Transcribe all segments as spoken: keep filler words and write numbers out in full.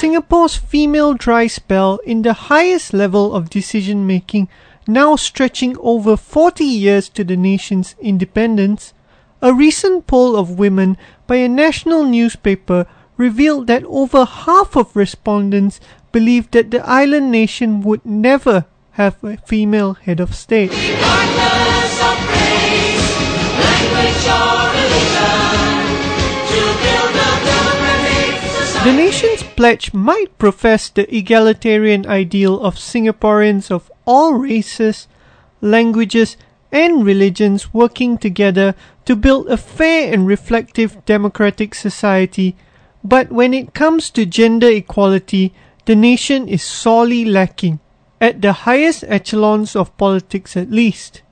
Singapore's female dry spell in the highest level of decision-making, now stretching over forty years to the nation's independence, a recent poll of women by a national newspaper revealed that over half of respondents believed that the island nation would never have a female head of state. Regardless of race, language or religion, to build a democratic society. The nation's pledge might profess the egalitarian ideal of Singaporeans of all races, languages, and religions working together to build a fair and reflective democratic society, but when it comes to gender equality, the nation is sorely lacking, at the highest echelons of politics at least.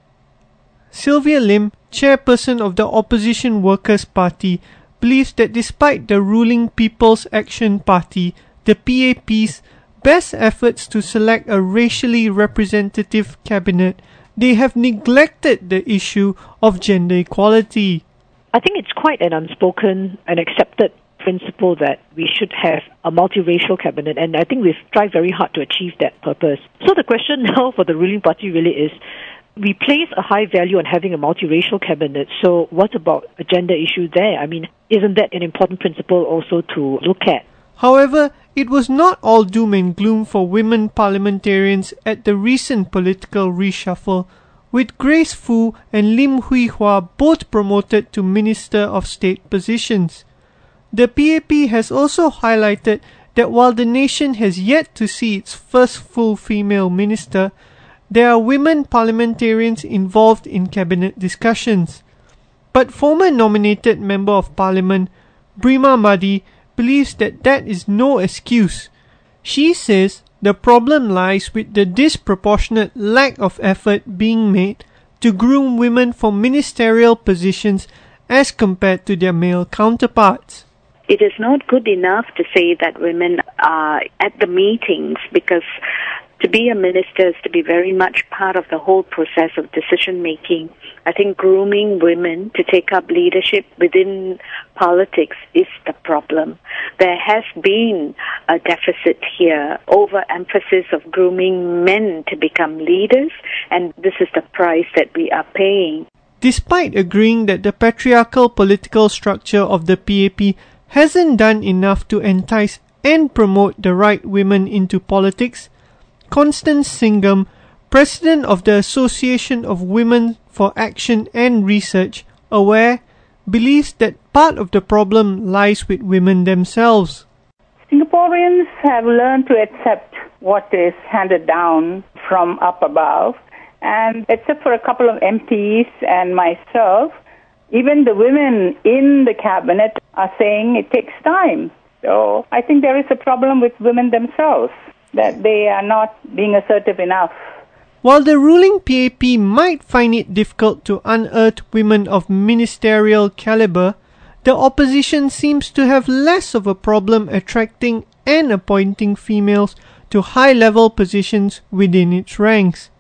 Sylvia Lim, chairperson of the Opposition Workers' Party, believes that despite the ruling People's Action Party, the P A P's best efforts to select a racially representative cabinet, they have neglected the issue of gender equality. I think it's quite an unspoken and accepted principle that we should have a multiracial cabinet, and I think we've tried very hard to achieve that purpose. So the question now for the ruling party really is, we place a high value on having a multiracial cabinet, so what about a gender issue there? I mean, isn't that an important principle also to look at? However, it was not all doom and gloom for women parliamentarians at the recent political reshuffle, with Grace Fu and Lim Hui Hua both promoted to Minister of State positions. The P A P has also highlighted that while the nation has yet to see its first full female minister, there are women parliamentarians involved in cabinet discussions. But former nominated Member of Parliament, Brima Madi, believes that that is no excuse. She says the problem lies with the disproportionate lack of effort being made to groom women for ministerial positions as compared to their male counterparts. It is not good enough to say that women are at the meetings, because to be a minister is to be very much part of the whole process of decision making. I think grooming women to take up leadership within politics is the problem. There has been a deficit here, overemphasis of grooming men to become leaders, and this is the price that we are paying. Despite agreeing that the patriarchal political structure of the P A P hasn't done enough to entice and promote the right women into politics, Constance Singham, president of the Association of Women for Action and Research, AWARE, believes that part of the problem lies with women themselves. Singaporeans have learned to accept what is handed down from up above, and except for a couple of M Ps and myself, even the women in the cabinet are saying it takes time. So I think there is a problem with women themselves, that they are not being assertive enough. While the ruling P A P might find it difficult to unearth women of ministerial caliber, the opposition seems to have less of a problem attracting and appointing females to high-level positions within its ranks.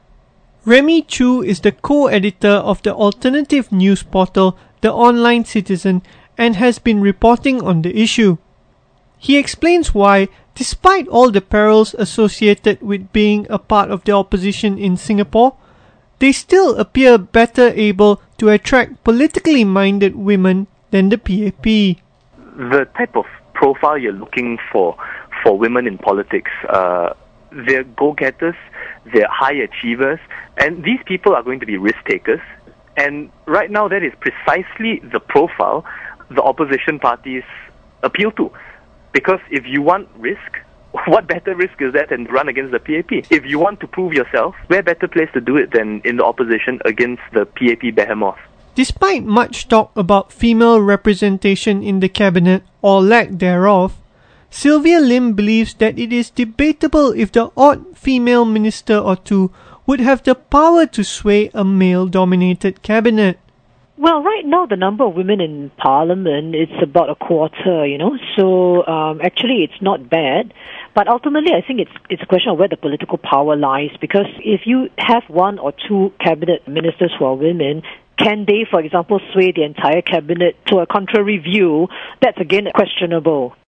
Remy Chu is the co-editor of the alternative news portal The Online Citizen and has been reporting on the issue. He explains why, despite all the perils associated with being a part of the opposition in Singapore, they still appear better able to attract politically minded women than the P A P. The type of profile you're looking for for women in politics, uh, they're go-getters, they're high achievers, and these people are going to be risk-takers. And right now that is precisely the profile the opposition parties appeal to. Because if you want risk, what better risk is that than run against the P A P? If you want to prove yourself, where better place to do it than in the opposition against the P A P behemoth? Despite much talk about female representation in the cabinet, or lack thereof, Sylvia Lim believes that it is debatable if the odd female minister or two would have the power to sway a male-dominated cabinet. Well, right now the number of women in Parliament is about a quarter, you know, so um, actually it's not bad. But ultimately I think it's it's a question of where the political power lies, because if you have one or two cabinet ministers who are women, can they, for example, sway the entire cabinet to a contrary view? That's again questionable.